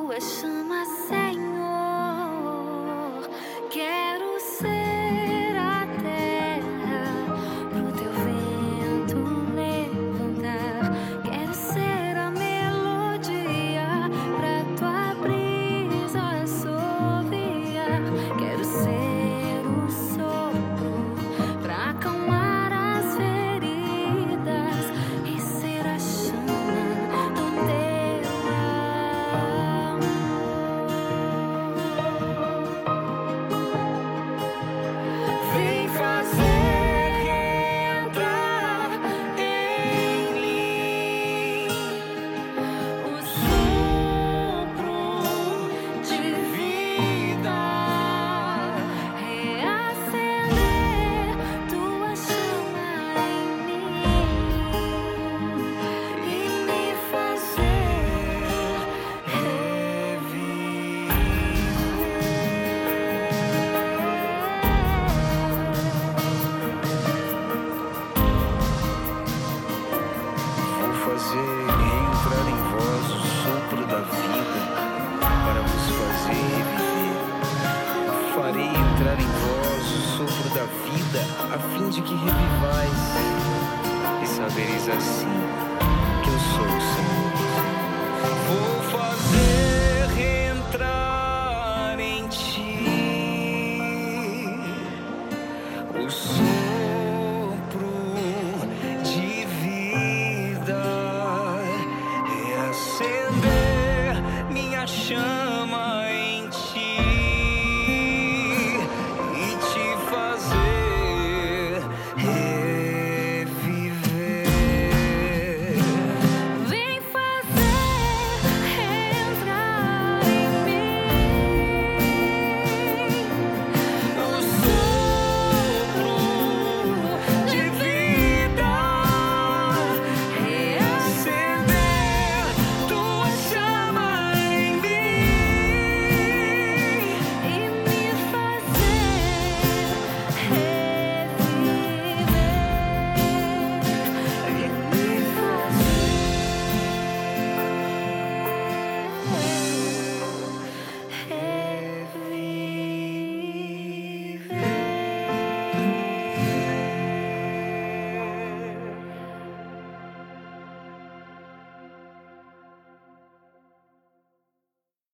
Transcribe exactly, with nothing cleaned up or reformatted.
tua chama, Senhor. Quero ser a terra pro teu vento levantar. Quero ser a melodia pra tua brisa assoviar. Quero ser o sopro pra acalmar as feridas e ser a chama do teu amor. Vem fazer entrar em mim o sopro de vida, reacender tua chama em mim e me fazer reviver. Vou fazer reentrar em vós o sopro da vida para vos fazer reviver. Farei entrar em vós o sopro da vida a fim de que revivais e sabereis assim que eu sou o Senhor.